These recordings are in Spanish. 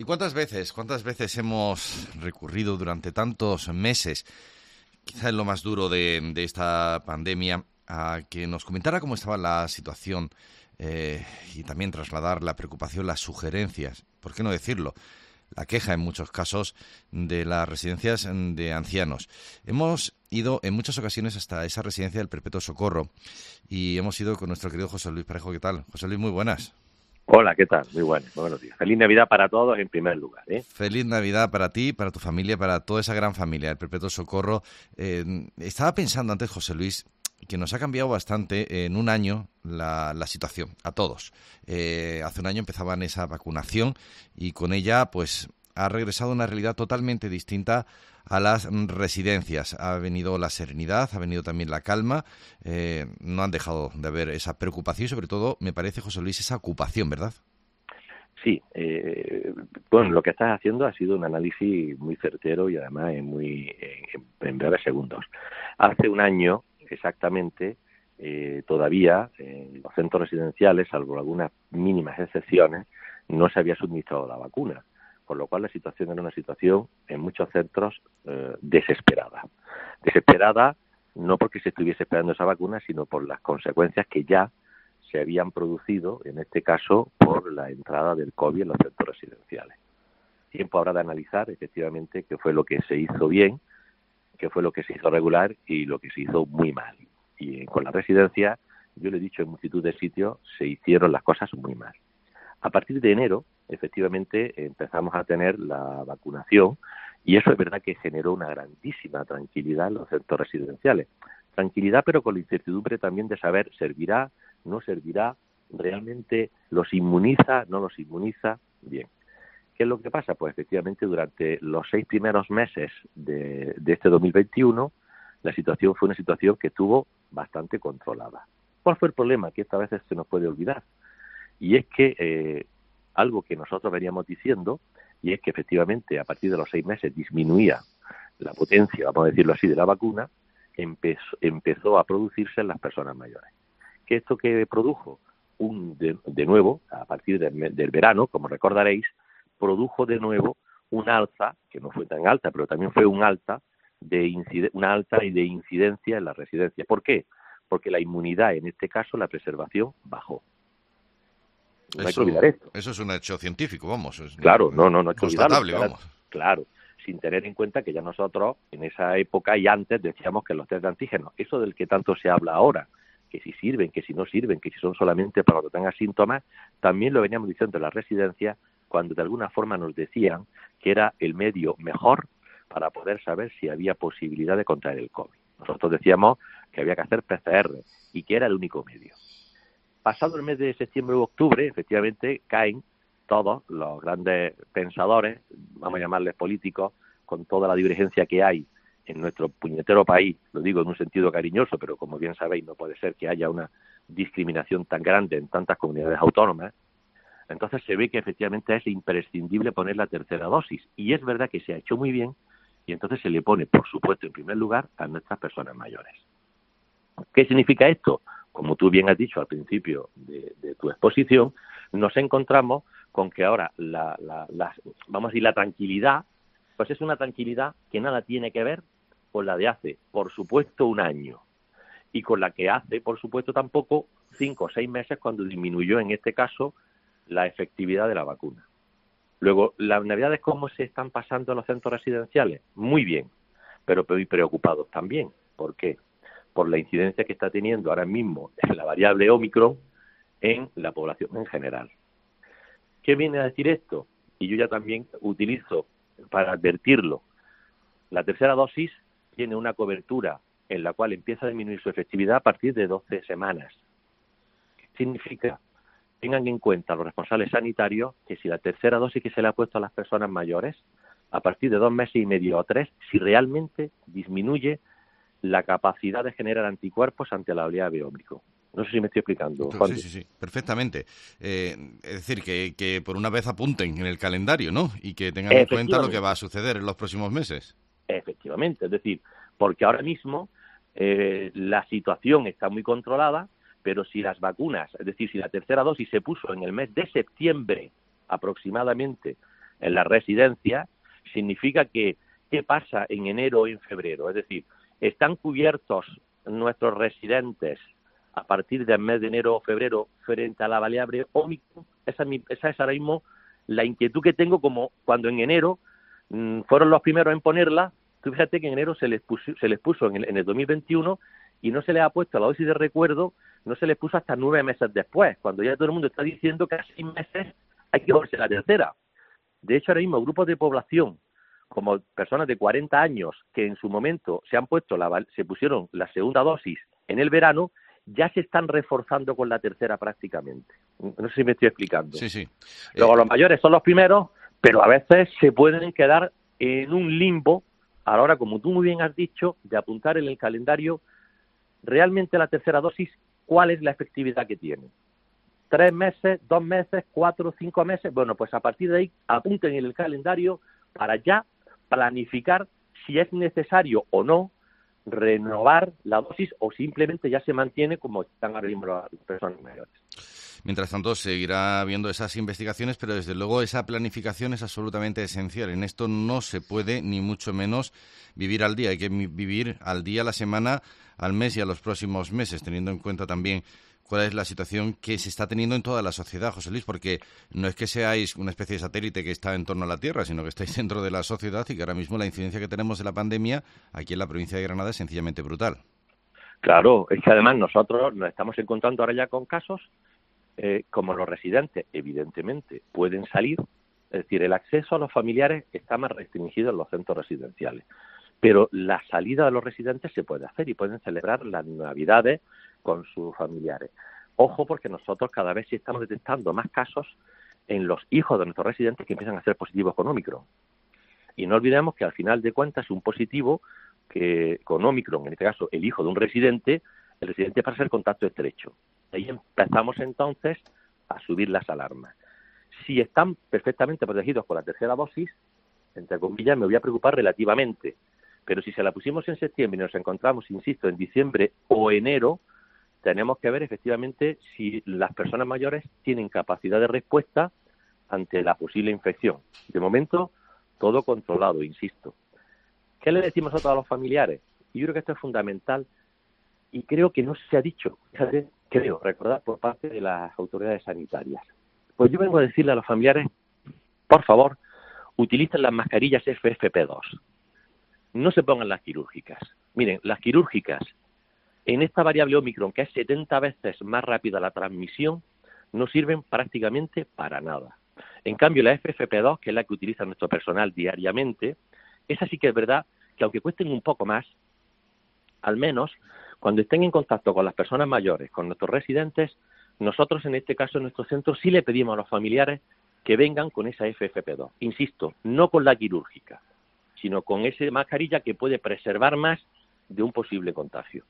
¿Y cuántas veces hemos recurrido durante tantos meses, quizá en lo más duro de esta pandemia, a que nos comentara cómo estaba la situación y también trasladar la preocupación, las sugerencias, por qué no decirlo, la queja en muchos casos de las residencias de ancianos? Hemos ido en muchas ocasiones hasta esa residencia del Perpetuo Socorro y hemos ido con nuestro querido José Luis Parejo. ¿Qué tal? José Luis, muy buenas. Hola, ¿qué tal? Muy buenos días. Feliz Navidad para todos en primer lugar, ¿eh? Feliz Navidad para ti, para tu familia, para toda esa gran familia, el Perpetuo Socorro. Estaba pensando antes, José Luis, que nos ha cambiado bastante en un año la situación, a todos. Hace un año empezaban esa vacunación y con ella pues ha regresado una realidad totalmente distinta a las residencias. Ha venido la serenidad, ha venido también la calma, no han dejado de haber esa preocupación y sobre todo, me parece, José Luis, esa ocupación, ¿verdad? Sí, bueno, lo que estás haciendo ha sido un análisis muy certero y además en breves segundos. Hace un año, exactamente, todavía en los centros residenciales, salvo algunas mínimas excepciones, no se había suministrado la vacuna, con lo cual la situación era una situación en muchos centros desesperada. Desesperada no porque se estuviese esperando esa vacuna, sino por las consecuencias que ya se habían producido, en este caso, por la entrada del COVID en los centros residenciales. Tiempo habrá de analizar, efectivamente, qué fue lo que se hizo bien, qué fue lo que se hizo regular y lo que se hizo muy mal. Y con la residencia, yo lo he dicho en multitud de sitios, se hicieron las cosas muy mal. A partir de enero, efectivamente, empezamos a tener la vacunación y eso es verdad que generó una grandísima tranquilidad en los centros residenciales. Tranquilidad, pero con la incertidumbre también de saber, ¿servirá? ¿No servirá? ¿Realmente los inmuniza? ¿No los inmuniza? Bien. ¿Qué es lo que pasa? Pues efectivamente durante los 6 primeros meses de este 2021 la situación fue una situación que estuvo bastante controlada. ¿Cuál fue el problema? Que esta vez se nos puede olvidar. Y es que algo que nosotros veníamos diciendo, y es que efectivamente a partir de los 6 meses disminuía la potencia, vamos a decirlo así, de la vacuna, empezó a producirse en las personas mayores. ¿Qué esto que produjo? De nuevo, a partir del verano, como recordaréis, produjo de nuevo un alza, que no fue tan alta, pero también fue una alta y de incidencia en la residencia. ¿Por qué? Porque la inmunidad, en este caso, la preservación, bajó. No hay que olvidar esto. Eso es un hecho científico, vamos. Claro, no hay que olvidarlo. Constatable, vamos. Claro, sin tener en cuenta que ya nosotros, en esa época y antes, decíamos que los test de antígenos, eso del que tanto se habla ahora, que si sirven, que si no sirven, que si son solamente para los que tengan síntomas, también lo veníamos diciendo en la residencia cuando de alguna forma nos decían que era el medio mejor para poder saber si había posibilidad de contraer el COVID. Nosotros decíamos que había que hacer PCR y que era el único medio. Pasado el mes de septiembre u octubre, efectivamente, caen todos los grandes pensadores, vamos a llamarles políticos, con toda la divergencia que hay en nuestro puñetero país, lo digo en un sentido cariñoso, pero como bien sabéis, no puede ser que haya una discriminación tan grande en tantas comunidades autónomas. Entonces se ve que efectivamente es imprescindible poner la tercera dosis. Y es verdad que se ha hecho muy bien, y entonces se le pone, por supuesto, en primer lugar, a nuestras personas mayores. ¿Qué significa esto? Como tú bien has dicho al principio de tu exposición, nos encontramos con que ahora vamos a decir, la tranquilidad, pues es una tranquilidad que nada tiene que ver con la de hace, por supuesto, un año, y con la que hace, por supuesto, tampoco 5 o 6 meses cuando disminuyó, en este caso, la efectividad de la vacuna. Luego, las Navidades, ¿cómo se están pasando en los centros residenciales? Muy bien, pero muy preocupados también. ¿Por qué? Por la incidencia que está teniendo ahora mismo la variable Ómicron en la población en general. ¿Qué viene a decir esto? Y yo ya también utilizo para advertirlo. La tercera dosis tiene una cobertura en la cual empieza a disminuir su efectividad a partir de 12 semanas. ¿Qué significa? Tengan en cuenta los responsables sanitarios que si la tercera dosis que se le ha puesto a las personas mayores, a partir de 2 meses y medio o 3, si realmente disminuye la capacidad de generar anticuerpos ante la oleada de Ómicron. No sé si me estoy explicando, Juan. Sí, perfectamente. Es decir, que por una vez apunten en el calendario, ¿no? Y que tengan en cuenta lo que va a suceder en los próximos meses. Efectivamente, es decir, porque ahora mismo la situación está muy controlada, pero si las vacunas, es decir, si la tercera dosis se puso en el mes de septiembre aproximadamente en la residencia, significa que, ¿qué pasa en enero o en febrero? Es decir, ¿están cubiertos nuestros residentes a partir del mes de enero o febrero frente a la variable Omicron? Esa es ahora mismo la inquietud que tengo, como cuando en enero fueron los primeros en ponerla. Tú fíjate que en enero se les puso en el 2021 y no se les ha puesto la dosis de recuerdo, no se les puso hasta 9 meses después, cuando ya todo el mundo está diciendo que a 6 meses hay que ponerse la tercera. De hecho, ahora mismo grupos de población, como personas de 40 años que en su momento se pusieron la segunda dosis en el verano, ya se están reforzando con la tercera prácticamente. No sé si me estoy explicando. Sí, sí. Luego los mayores son los primeros, pero a veces se pueden quedar en un limbo a la hora, como tú muy bien has dicho, de apuntar en el calendario realmente la tercera dosis, cuál es la efectividad que tiene. 3 meses, 2 meses, 4, 5 meses. Bueno, pues a partir de ahí apunten en el calendario para ya planificar si es necesario o no renovar la dosis o simplemente ya se mantiene como están ahora mismo las personas mayores. Mientras tanto, seguirá habiendo esas investigaciones, pero desde luego esa planificación es absolutamente esencial. En esto no se puede, ni mucho menos, vivir al día. Hay que vivir al día, a la semana, al mes y a los próximos meses, teniendo en cuenta también cuál es la situación que se está teniendo en toda la sociedad, José Luis, porque no es que seáis una especie de satélite que está en torno a la Tierra, sino que estáis dentro de la sociedad y que ahora mismo la incidencia que tenemos de la pandemia aquí en la provincia de Granada es sencillamente brutal. Claro, es que además nosotros nos estamos encontrando ahora ya con casos como los residentes, evidentemente, pueden salir, es decir, el acceso a los familiares está más restringido en los centros residenciales, pero la salida de los residentes se puede hacer y pueden celebrar las Navidades con sus familiares. Ojo, porque nosotros cada vez sí estamos detectando más casos en los hijos de nuestros residentes que empiezan a ser positivos con Omicron. Y no olvidemos que al final de cuentas un positivo que con Omicron, en este caso el hijo de un residente, el residente pasa a ser contacto estrecho. Ahí empezamos entonces a subir las alarmas. Si están perfectamente protegidos con la tercera dosis, entre comillas, me voy a preocupar relativamente. Pero si se la pusimos en septiembre y nos encontramos, insisto, en diciembre o enero, tenemos que ver efectivamente si las personas mayores tienen capacidad de respuesta ante la posible infección. De momento, todo controlado, insisto. ¿Qué le decimos nosotros a los familiares? Y yo creo que esto es fundamental y creo que no se ha dicho, fíjate, recordar por parte de las autoridades sanitarias. Pues yo vengo a decirle a los familiares, por favor, utilicen las mascarillas FFP2. No se pongan las quirúrgicas. Miren, las quirúrgicas, en esta variable Omicron, que es 70 veces más rápida la transmisión, no sirven prácticamente para nada. En cambio, la FFP2, que es la que utiliza nuestro personal diariamente, esa sí que es verdad que aunque cuesten un poco más, al menos cuando estén en contacto con las personas mayores, con nuestros residentes, nosotros en este caso en nuestro centro sí le pedimos a los familiares que vengan con esa FFP2. Insisto, no con la quirúrgica, sino con esa mascarilla que puede preservar más de un posible contagio.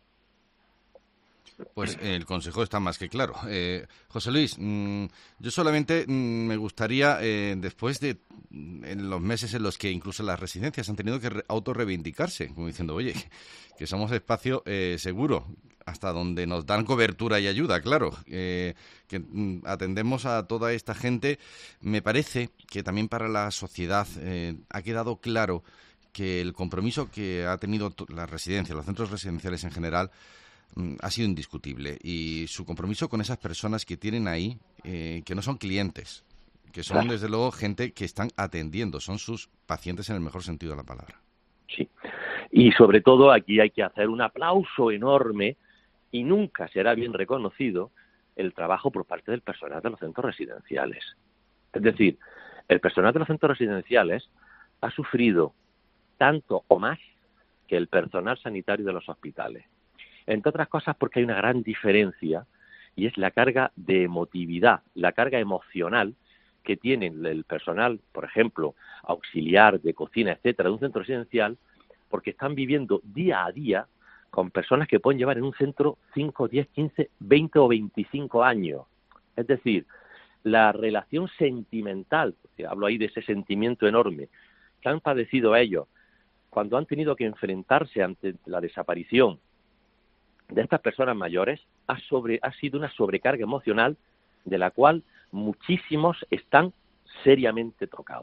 Pues el consejo está más que claro. José Luis, yo solamente me gustaría, después de en los meses en los que incluso las residencias han tenido que autorreivindicarse, como diciendo, oye, que somos espacio seguro, hasta donde nos dan cobertura y ayuda, claro, que atendemos a toda esta gente, me parece que también para la sociedad ha quedado claro que el compromiso que ha tenido la residencia, los centros residenciales en general, ha sido indiscutible, y su compromiso con esas personas que tienen ahí, que no son clientes, que son desde luego gente que están atendiendo, son sus pacientes en el mejor sentido de la palabra. Sí, y sobre todo aquí hay que hacer un aplauso enorme, y nunca será bien reconocido, el trabajo por parte del personal de los centros residenciales. Es decir, el personal de los centros residenciales ha sufrido tanto o más que el personal sanitario de los hospitales. Entre otras cosas porque hay una gran diferencia y es la carga de emotividad, la carga emocional que tiene el personal, por ejemplo, auxiliar de cocina, etcétera, de un centro residencial, porque están viviendo día a día con personas que pueden llevar en un centro 5, 10, 15, 20 o 25 años. Es decir, la relación sentimental, hablo ahí de ese sentimiento enorme, que han padecido ellos cuando han tenido que enfrentarse ante la desaparición de estas personas mayores, ha sido una sobrecarga emocional de la cual muchísimos están seriamente tocados.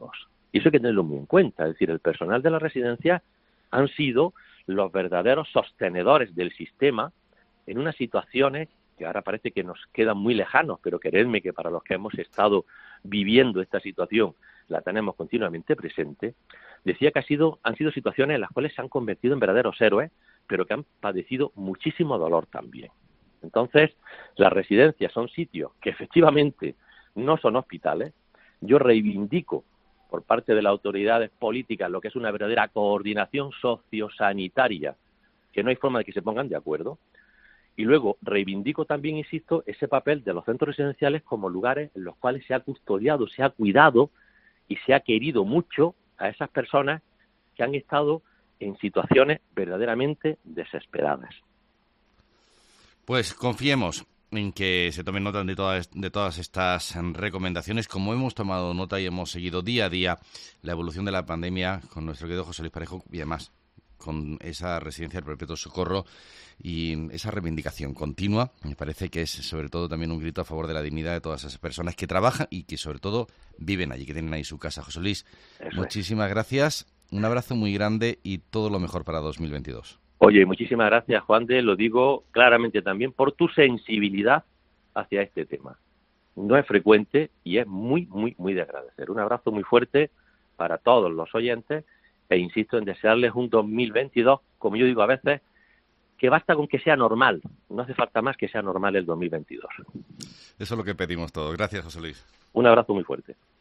Y eso hay que tenerlo muy en cuenta. Es decir, el personal de la residencia han sido los verdaderos sostenedores del sistema en unas situaciones que ahora parece que nos quedan muy lejanos, pero creedme que para los que hemos estado viviendo esta situación la tenemos continuamente presente. Decía que han sido situaciones en las cuales se han convertido en verdaderos héroes, pero que han padecido muchísimo dolor también. Entonces, las residencias son sitios que efectivamente no son hospitales. Yo reivindico por parte de las autoridades políticas lo que es una verdadera coordinación sociosanitaria, que no hay forma de que se pongan de acuerdo. Y luego reivindico también, insisto, ese papel de los centros residenciales como lugares en los cuales se ha custodiado, se ha cuidado y se ha querido mucho a esas personas que han estado en situaciones verdaderamente desesperadas. Pues confiemos en que se tomen nota de todas estas recomendaciones, como hemos tomado nota y hemos seguido día a día la evolución de la pandemia con nuestro querido José Luis Parejo, y además con esa residencia del Perpetuo Socorro y esa reivindicación continua. Me parece que es sobre todo también un grito a favor de la dignidad de todas esas personas que trabajan y que sobre todo viven allí, que tienen ahí su casa. José Luis, muchísimas gracias, un abrazo muy grande y todo lo mejor para 2022. Oye, muchísimas gracias, Juan de, lo digo claramente también, por tu sensibilidad hacia este tema. No es frecuente y es muy, muy, muy de agradecer. Un abrazo muy fuerte para todos los oyentes e insisto en desearles un 2022, como yo digo a veces, que basta con que sea normal. No hace falta más que sea normal el 2022. Eso es lo que pedimos todos. Gracias, José Luis. Un abrazo muy fuerte.